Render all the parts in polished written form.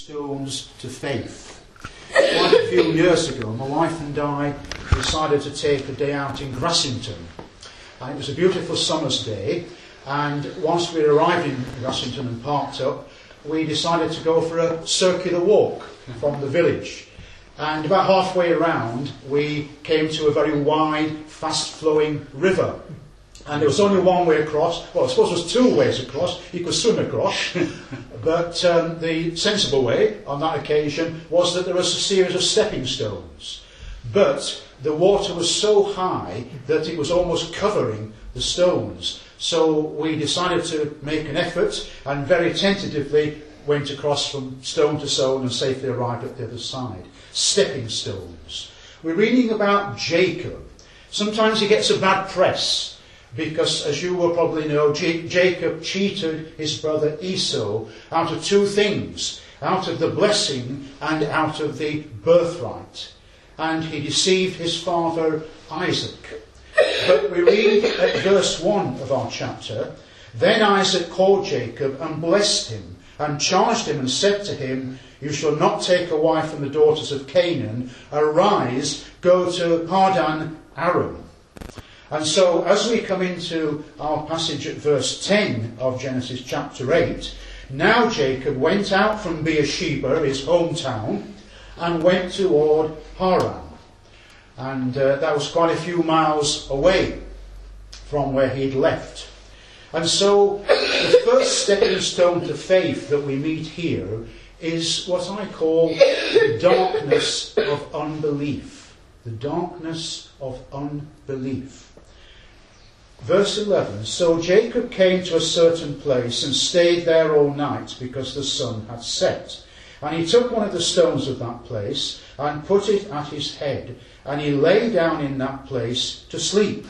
stones to faith. Quite a few years ago, my wife and I decided to take a day out in Grassington. And it was a beautiful summer's day, and once we arrived in Grassington and parked up, we decided to go for a circular walk from the village. And about halfway around, we came to a very wide, fast-flowing river. And there was only one way across. Well, I suppose there was two ways across. You could swim across. But the sensible way on that occasion was that there was a series of stepping stones. But the water was so high that it was almost covering the stones. So we decided to make an effort and very tentatively went across from stone to stone and safely arrived at the other side. Stepping stones. We're reading about Jacob. Sometimes he gets a bad press because, as you will probably know, Jacob cheated his brother Esau out of two things, out of the blessing and out of the birthright. And he deceived his father Isaac. But we read at verse 1 of our chapter, "Then Isaac called Jacob and blessed him, and charged him and said to him, 'You shall not take a wife from the daughters of Canaan. Arise, go to Padan Aram.'" And so, as we come into our passage at verse 10 of Genesis chapter 8, now Jacob went out from Beersheba, his hometown, and went toward Haran. And that was quite a few miles away from where he'd left. And so, the first stepping stone to faith that we meet here is what I call the darkness of unbelief. The darkness of unbelief. Verse 11, "So Jacob came to a certain place and stayed there all night because the sun had set. And he took one of the stones of that place and put it at his head, and he lay down in that place to sleep."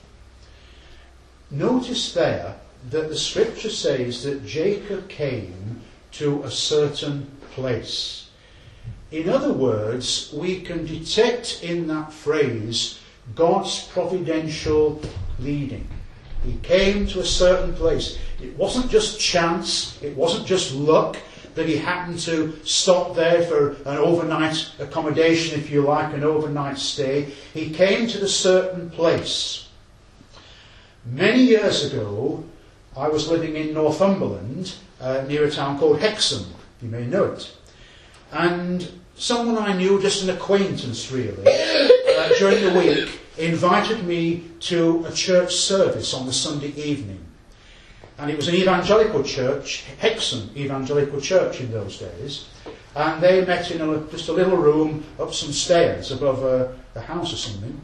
Notice there that the scripture says that Jacob came to a certain place. In other words, we can detect in that phrase God's providential leading. He came to a certain place. It wasn't just chance, it wasn't just luck that he happened to stop there for an overnight accommodation, if you like, an overnight stay. He came to a certain place. Many years ago, I was living in Northumberland, near a town called Hexham. You may know it. And someone I knew, just an acquaintance really, during the week, invited me to a church service on the Sunday evening. And it was an evangelical church, Hexham Evangelical Church in those days. And they met in just a little room up some stairs above a house or something.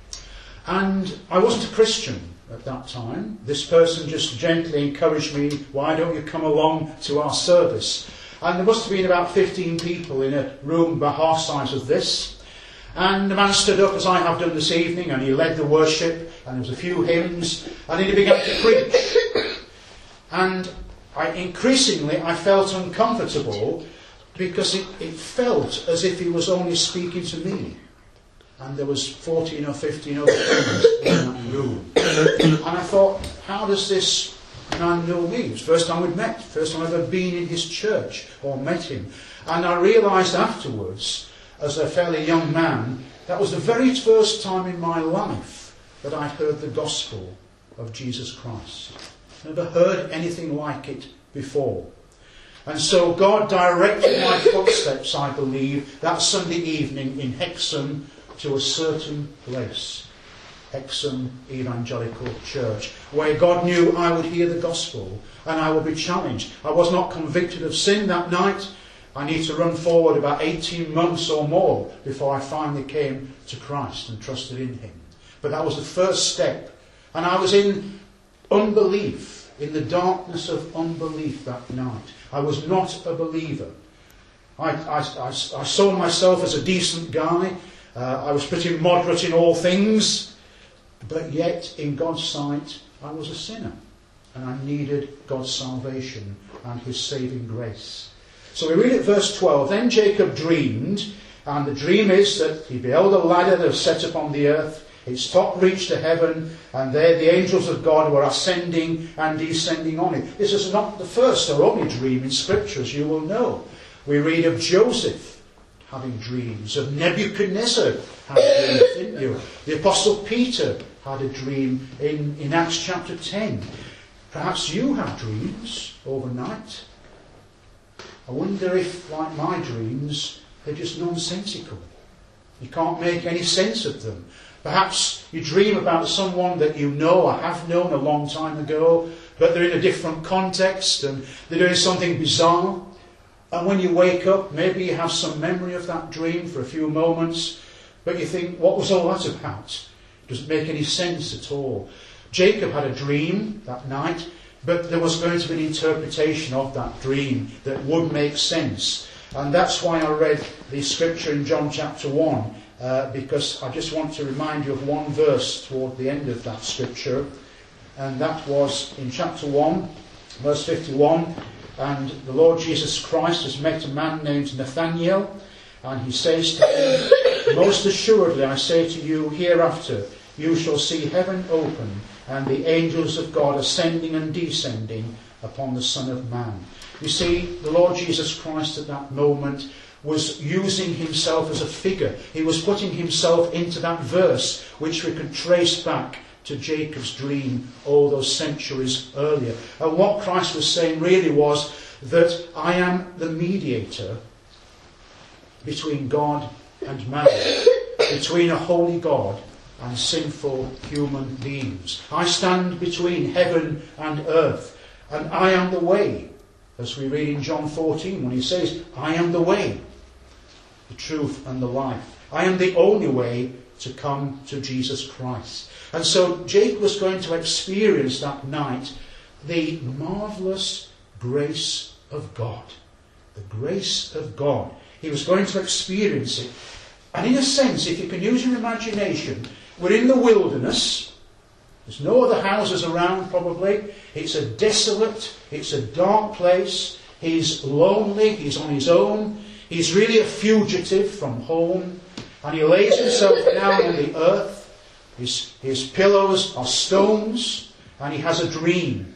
And I wasn't a Christian at that time. This person just gently encouraged me, "Why don't you come along to our service?" And there must have been about 15 people in a room about half size of this. And the man stood up, as I have done this evening, and he led the worship, and there was a few hymns, and then he began to preach. And increasingly I felt uncomfortable because it felt as if he was only speaking to me. And there was 14 or 15 other friends in that room. And I thought, how does this man know me? It was the first time we'd met, first time I've ever been in his church or met him. And I realised afterwards, as a fairly young man, that was the very first time in my life that I'd heard the gospel of Jesus Christ. Never heard anything like it before. And so God directed my footsteps, I believe, that Sunday evening in Hexham to a certain place. Hexham Evangelical Church, where God knew I would hear the gospel and I would be challenged. I was not convicted of sin that night. I need to run forward about 18 months or more before I finally came to Christ and trusted in him. But that was the first step. And I was in unbelief, in the darkness of unbelief that night. I was not a believer. I saw myself as a decent guy. I was pretty moderate in all things. But yet, in God's sight, I was a sinner. And I needed God's salvation and his saving grace. So we read at verse 12, "Then Jacob dreamed," and the dream is that he beheld a ladder that was set upon the earth, its top reached to heaven, and there the angels of God were ascending and descending on it. This is not the first or only dream in Scripture, as you will know. We read of Joseph having dreams, of Nebuchadnezzar having dreams, didn't you? The Apostle Peter had a dream in Acts chapter 10. Perhaps you have dreams overnight. I wonder if, like my dreams, they're just nonsensical. You can't make any sense of them. Perhaps you dream about someone that you know or have known a long time ago, but they're in a different context and they're doing something bizarre. And when you wake up, maybe you have some memory of that dream for a few moments, but you think, what was all that about? It doesn't make any sense at all. Jacob had a dream that night, but there was going to be an interpretation of that dream that would make sense. And that's why I read the scripture in John chapter 1, because I just want to remind you of one verse toward the end of that scripture. And that was in chapter 1, verse 51. And the Lord Jesus Christ has met a man named Nathanael, and he says to him, "Most assuredly I say to you, hereafter you shall see heaven open, and the angels of God ascending and descending upon the Son of Man." You see, the Lord Jesus Christ at that moment was using himself as a figure. He was putting himself into that verse, which we can trace back to Jacob's dream all those centuries earlier. And what Christ was saying really was that I am the mediator between God and man, between a holy God and sinful human beings. I stand between heaven and earth, and I am the way, as we read in John 14 when he says, I am the way, the truth and the life. I am the only way to come to Jesus Christ. And so Jacob was going to experience that night the marvellous grace of God. The grace of God. He was going to experience it. And in a sense, if you can use your imagination, we're in the wilderness. There's no other houses around probably. It's a desolate, it's a dark place. He's lonely, he's on his own. He's really a fugitive from home. And he lays himself down on the earth. His pillows are stones, and he has a dream.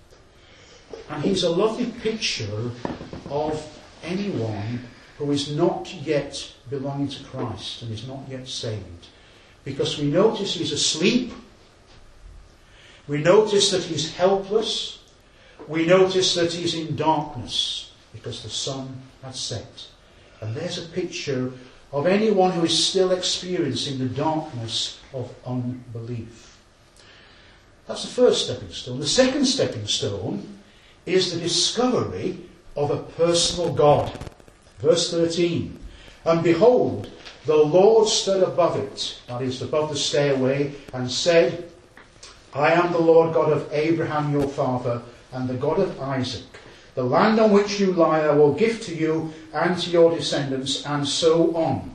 And he's a lovely picture of anyone who is not yet belonging to Christ and is not yet saved. Because we notice he's asleep. We notice that he's helpless. We notice that he's in darkness because the sun has set. And there's a picture of anyone who is still experiencing the darkness of unbelief. That's the first stepping stone. The second stepping stone is the discovery of a personal God. Verse 13. And behold, the Lord stood above it, that is, above the stairway, and said, I am the Lord God of Abraham your father, and the God of Isaac. The land on which you lie I will give to you and to your descendants, and so on.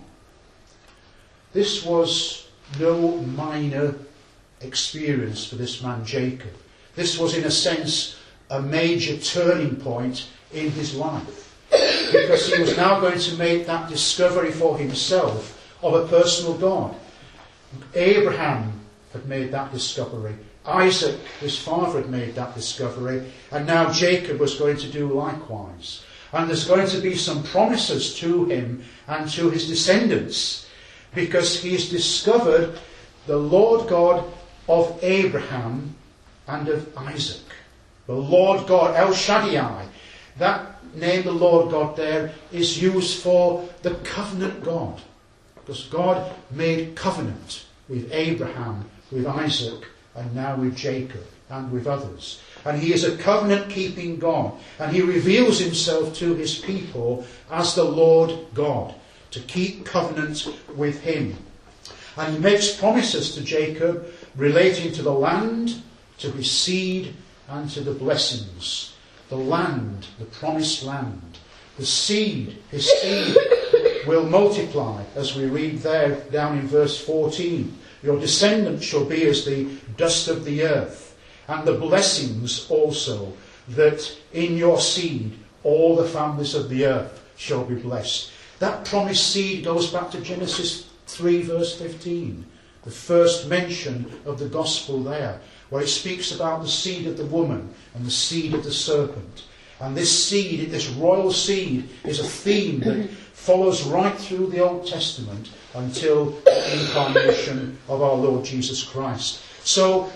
This was no minor experience for this man Jacob. This was in a sense a major turning point in his life, because he was now going to make that discovery for himself of a personal God. Abraham had made that discovery. Isaac, his father, had made that discovery, and now Jacob was going to do likewise. And there's going to be some promises to him and to his descendants, because he's discovered the Lord God of Abraham and of Isaac. The Lord God, El Shaddai. That name, the Lord God, there is used for the covenant God, because God made covenant with Abraham, with Isaac, and now with Jacob and with others. And he is a covenant-keeping God. And he reveals himself to his people as the Lord God, to keep covenant with him. And he makes promises to Jacob relating to the land, to his seed, and to the blessings. The land, the promised land. The seed, his seed will multiply, as we read there down in verse 14. Your descendants shall be as the dust of the earth, and the blessings also, that in your seed all the families of the earth shall be blessed. That promised seed goes back to Genesis 3 verse 15, the first mention of the gospel there, where it speaks about the seed of the woman and the seed of the serpent. And this seed, this royal seed, is a theme that follows right through the Old Testament until the incarnation of our Lord Jesus Christ. So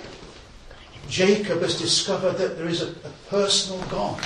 Jacob has discovered that there is a personal God.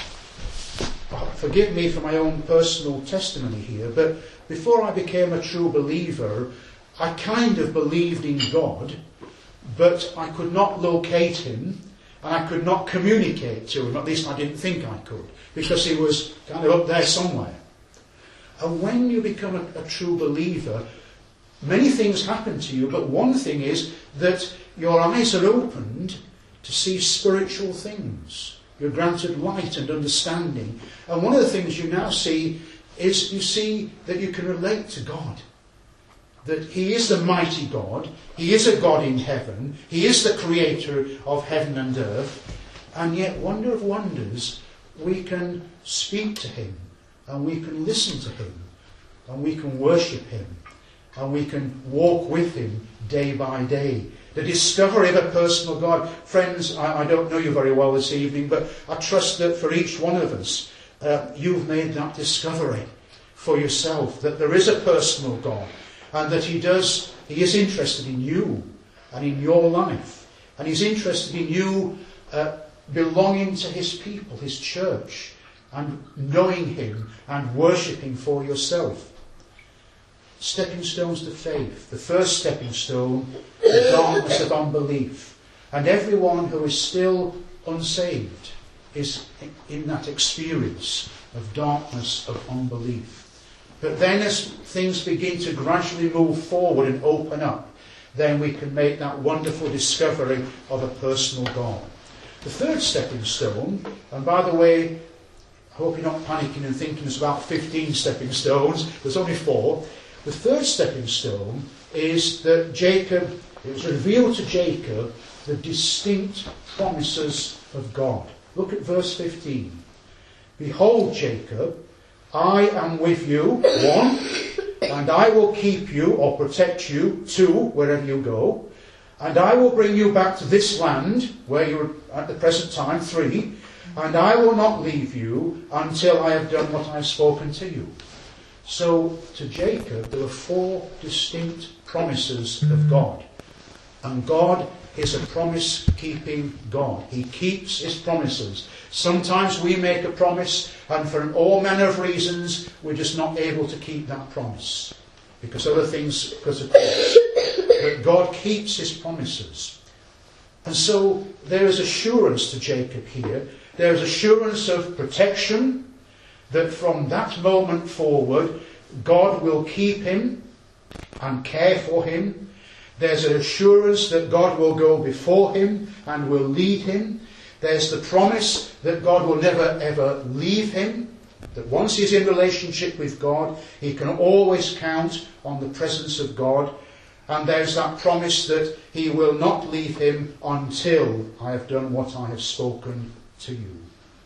Forgive me for my own personal testimony here, but before I became a true believer, I kind of believed in God, but I could not locate him, and I could not communicate to him. At least I didn't think I could, because he was kind of up there somewhere. And when you become a true believer, many things happen to you, but one thing is that your eyes are opened to see spiritual things. You're granted light and understanding. And one of the things you now see is you see that you can relate to God. That he is the mighty God. He is a God in heaven. He is the creator of heaven and earth. And yet, wonder of wonders, we can speak to him. And we can listen to him. And we can worship him. And we can walk with him day by day. The discovery of a personal God. Friends, I don't know you very well this evening, but I trust that for each one of us, you've made that discovery for yourself, that there is a personal God, and that he is interested in you and in your life, and he's interested in you belonging to his people, his church, and knowing him and worshipping for yourself. Stepping stones to faith. The first stepping stone, the darkness of unbelief. And everyone who is still unsaved is in that experience of darkness of unbelief. But then as things begin to gradually move forward and open up, then we can make that wonderful discovery of a personal God. The third stepping stone, and by the way, I hope you're not panicking and thinking there's about 15 stepping stones, there's only 4. The third stepping stone is that it was revealed to Jacob the distinct promises of God. Look at verse 15. Behold, Jacob, I am with you, 1, and I will keep you or protect you, 2, wherever you go, and I will bring you back to this land where you are at the present time, 3, and I will not leave you until I have done what I have spoken to you. So, to Jacob, there were 4 distinct promises of God. And God is a promise-keeping God. He keeps his promises. Sometimes we make a promise, and for all manner of reasons, we're just not able to keep that promise. Because other things, because of course. But God keeps his promises. And so, there is assurance to Jacob here. There is assurance of protection, that from that moment forward, God will keep him and care for him. There's an assurance that God will go before him and will lead him. There's the promise that God will never ever leave him. That once he's in relationship with God, he can always count on the presence of God. And there's that promise that he will not leave him until I have done what I have spoken to you.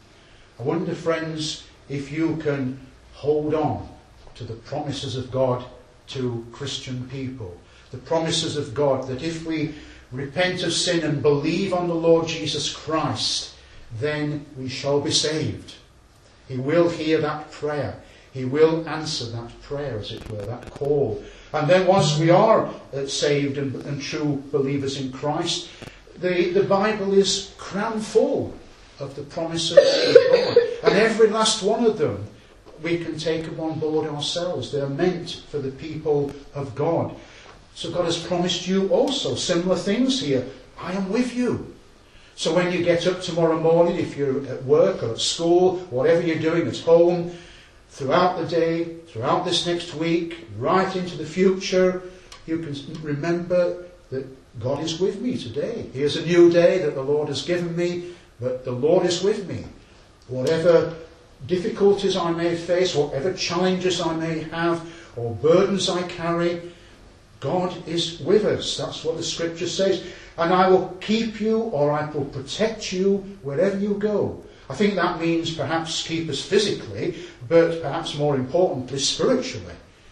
I wonder, friends, if you can hold on to the promises of God to Christian people. The promises of God that if we repent of sin and believe on the Lord Jesus Christ, then we shall be saved. He will hear that prayer. He will answer that prayer, as it were, that call. And then once we are saved and true believers in Christ, the Bible is crammed full of the promises of God. And every last one of them, we can take them on board ourselves. They're meant for the people of God. So God has promised you also similar things here. I am with you. So when you get up tomorrow morning, if you're at work or at school, whatever you're doing at home, throughout the day, throughout this next week, right into the future, you can remember that God is with me today. Here's a new day that the Lord has given me, but the Lord is with me. Whatever difficulties I may face, whatever challenges I may have, or burdens I carry, God is with us. That's what the scripture says. And I will keep you, or I will protect you wherever you go. I think that means perhaps keep us physically, but perhaps more importantly, spiritually.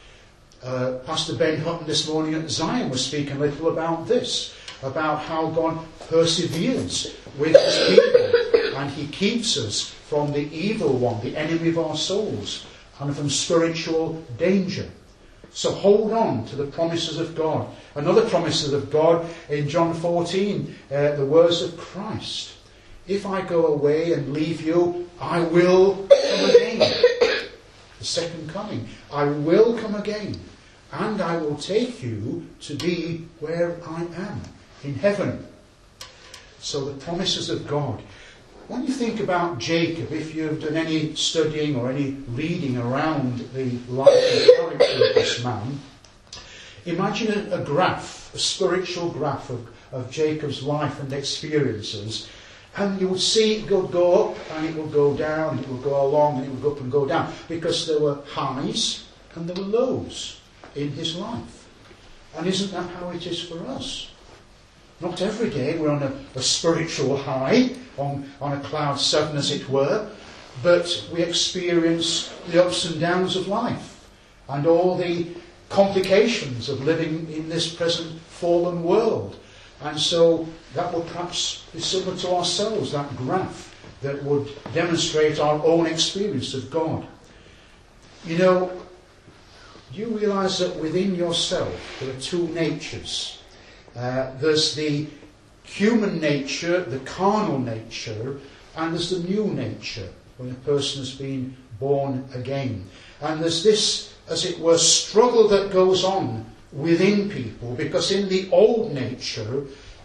Pastor Ben Hutton this morning at Zion was speaking a little about this, about how God perseveres with his people, and he keeps us from the evil one, the enemy of our souls, and from spiritual danger. So hold on to the promises of God. Another promises of God in John 14, the words of Christ. If I go away and leave you, I will come again. The second coming. I will come again, and I will take you to be where I am, in heaven. So the promises of God. When you think about Jacob, if you've done any studying or any reading around the life and character of this man, imagine a graph, a spiritual graph of Jacob's life and experiences, and you would see it would go up and it would go down, and it would go along and it would go up and go down, because there were highs and there were lows in his life. And isn't that how it is for us? Not every day we're on a spiritual high, on a cloud seven as it were, but we experience the ups and downs of life and all the complications of living in this present fallen world. And so that would perhaps be similar to ourselves, that graph that would demonstrate our own experience of God. You know, do you realise that within yourself there are two natures? There's the human nature, the carnal nature, and there's the new nature, when a person has been born again. And there's this, as it were, struggle that goes on within people, because in the old nature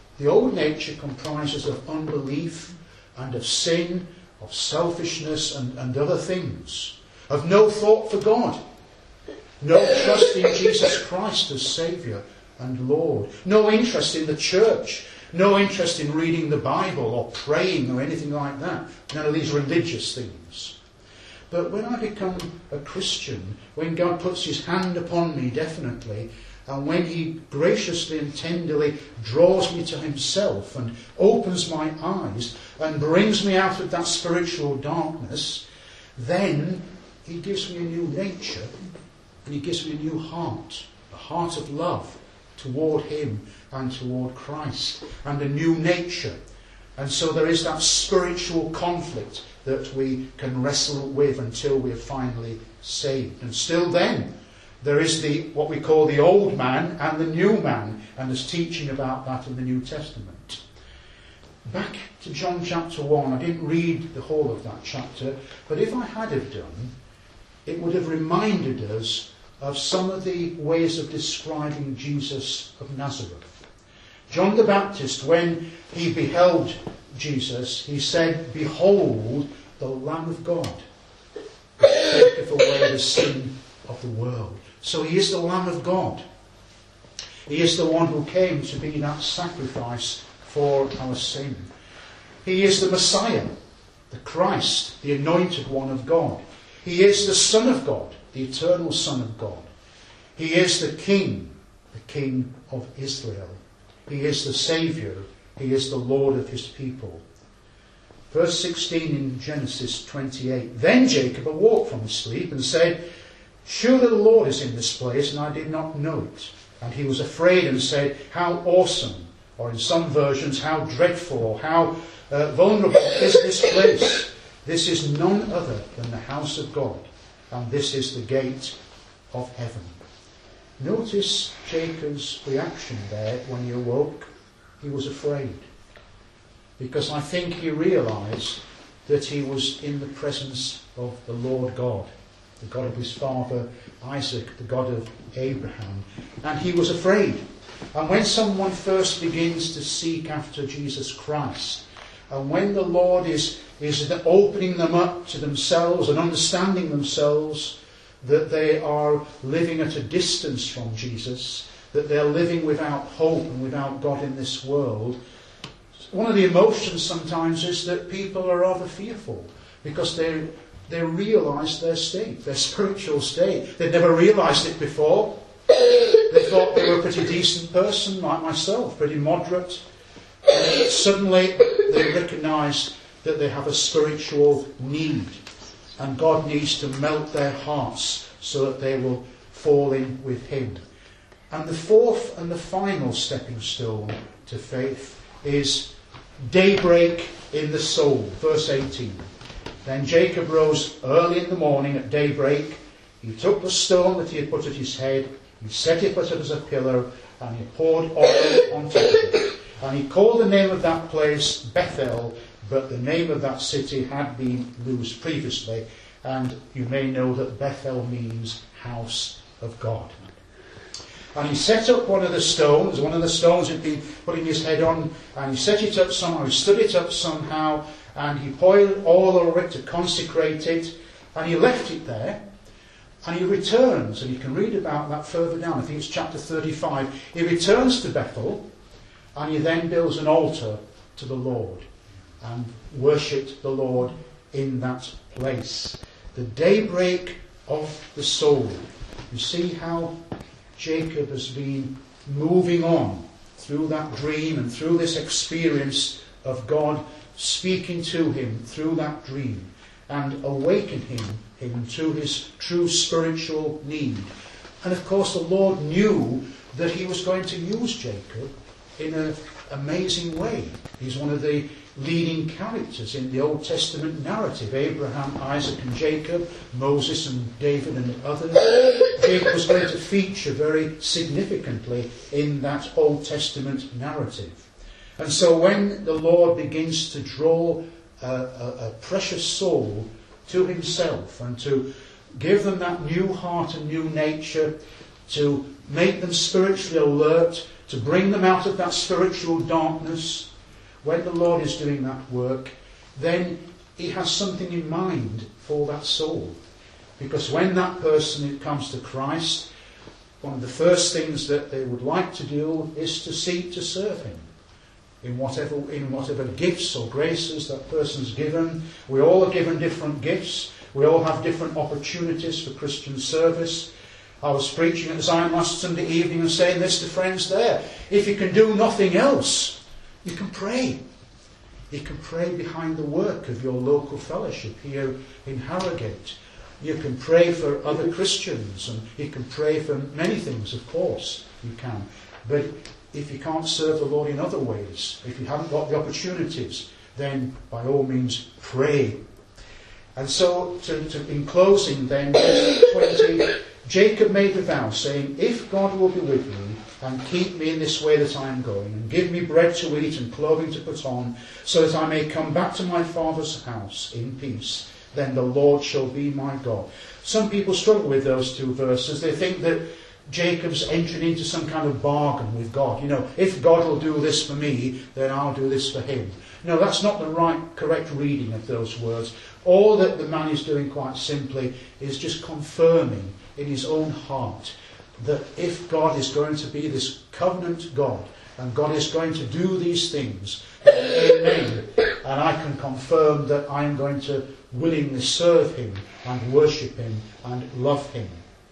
comprises of unbelief and of sin, of selfishness and other things, of no thought for God, no trust in Jesus Christ as Saviour and Lord, no interest in the church, no interest in reading the Bible or praying or anything like that, none of these religious things. But when I become a Christian, when God puts his hand upon me definitely, and when he graciously and tenderly draws me to himself and opens my eyes and brings me out of that spiritual darkness, then he gives me a new nature and he gives me a new heart, a heart of love toward him and toward Christ, and a new nature. And so there is that spiritual conflict that we can wrestle with until we are finally saved. And still then, there is what we call the old man and the new man, and there's teaching about that in the New Testament. Back to John chapter 1, I didn't read the whole of that chapter, but if I had have done, it would have reminded us of some of the ways of describing Jesus of Nazareth. John the Baptist, when he beheld Jesus, he said, "Behold the Lamb of God, that taketh away the sin of the world." So he is the Lamb of God. He is the one who came to be that sacrifice for our sin. He is the Messiah, the Christ, the anointed one of God. He is the Son of God, the eternal Son of God. He is the King of Israel. He is the Saviour. He is the Lord of his people. Verse 16 in Genesis 28. Then Jacob awoke from his sleep and said, "Surely the Lord is in this place, and I did not know it." And he was afraid and said, "How awesome," or in some versions, "how dreadful," or "how vulnerable is this place? This is none other than the house of God, and this is the gate of heaven." Notice Jacob's reaction there when he awoke. He was afraid, because I think he realised that he was in the presence of the Lord God, the God of his father Isaac, the God of Abraham, and he was afraid. And when someone first begins to seek after Jesus Christ, and when the Lord is opening them up to themselves and understanding themselves that they are living at a distance from Jesus, that they're living without hope and without God in this world, one of the emotions sometimes is that people are rather fearful, because they realise their state, their spiritual state. They'd never realised it before. They thought they were a pretty decent person, like myself, pretty moderate. And suddenly they recognise that they have a spiritual need, and God needs to melt their hearts so that they will fall in with him. And the fourth and the final stepping stone to faith is daybreak in the soul. Verse 18. Then Jacob rose early in the morning at daybreak. He took the stone that he had put at his head, he set it as a pillar, and he poured oil on top of it. And he called the name of that place Bethel, but the name of that city had been Luz previously. And you may know that Bethel means house of God. And he set up one of the stones he'd been putting his head on, and he set it up somehow, he stood it up somehow, and he poured oil over it to consecrate it, and he left it there, and he returns, and you can read about that further down, I think it's chapter 35. He returns to Bethel, and he then builds an altar to the Lord, and worshipped the Lord in that place. The daybreak of the soul. You see how Jacob has been moving on through that dream and through this experience of God speaking to him through that dream and awakening him to his true spiritual need. And of course the Lord knew that he was going to use Jacob in an amazing way. He's one of the leading characters in the Old Testament narrative. Abraham, Isaac and Jacob, Moses and David and others. Jacob was going to feature very significantly in that Old Testament narrative. And so when the Lord begins to draw a precious soul to himself and to give them that new heart and new nature, to make them spiritually alert, to bring them out of that spiritual darkness, when the Lord is doing that work, then he has something in mind for that soul. Because when that person comes to Christ, one of the first things that they would like to do is to seek to serve him. In whatever gifts or graces that person's given. We all are given different gifts. We all have different opportunities for Christian service. I was preaching at Zion last Sunday evening and saying this to friends there. If you can do nothing else, you can pray. You can pray behind the work of your local fellowship here in Harrogate. You can pray for other Christians, and you can pray for many things, of course, you can. But if you can't serve the Lord in other ways, if you haven't got the opportunities, then by all means pray. And so, in closing then, verse 20, Jacob made a vow, saying, if God will be with me, and keep me in this way that I am going, and give me bread to eat and clothing to put on, so that I may come back to my father's house in peace, then the Lord shall be my God. Some people struggle with those two verses. They think that Jacob's entering into some kind of bargain with God. You know, if God will do this for me, then I'll do this for him. No, that's not the right, correct reading of those words. All that the man is doing, quite simply, is just confirming in his own heart that if God is going to be this covenant God, and God is going to do these things, amen, and I can confirm that I am going to willingly serve him and worship him and love him.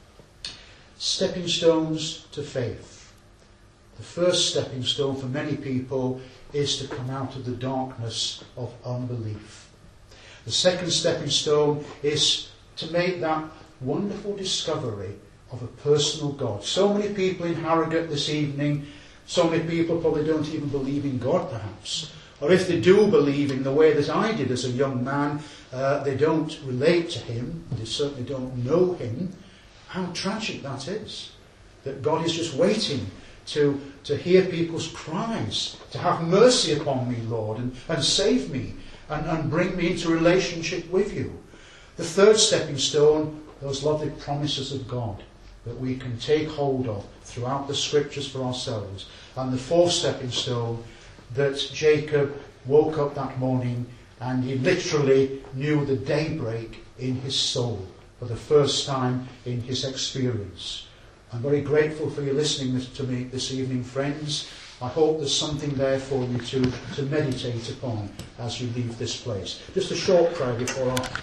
Stepping stones to faith. The first stepping stone for many people is to come out of the darkness of unbelief. The second stepping stone is to make that wonderful discovery of a personal God. So many people in Harrogate this evening, so many people probably don't even believe in God perhaps. Or if they do believe in the way that I did as a young man, they don't relate to him, they certainly don't know him. How tragic that is. That God is just waiting to hear people's cries, to have mercy upon me, Lord, and save me, and bring me into relationship with you. The third stepping stone, those lovely promises of God that we can take hold of throughout the scriptures for ourselves. And the fourth stepping stone, that Jacob woke up that morning and he literally knew the daybreak in his soul for the first time in his experience. I'm very grateful for you listening to me this evening, friends. I hope there's something there for you to meditate upon as you leave this place. Just a short prayer before our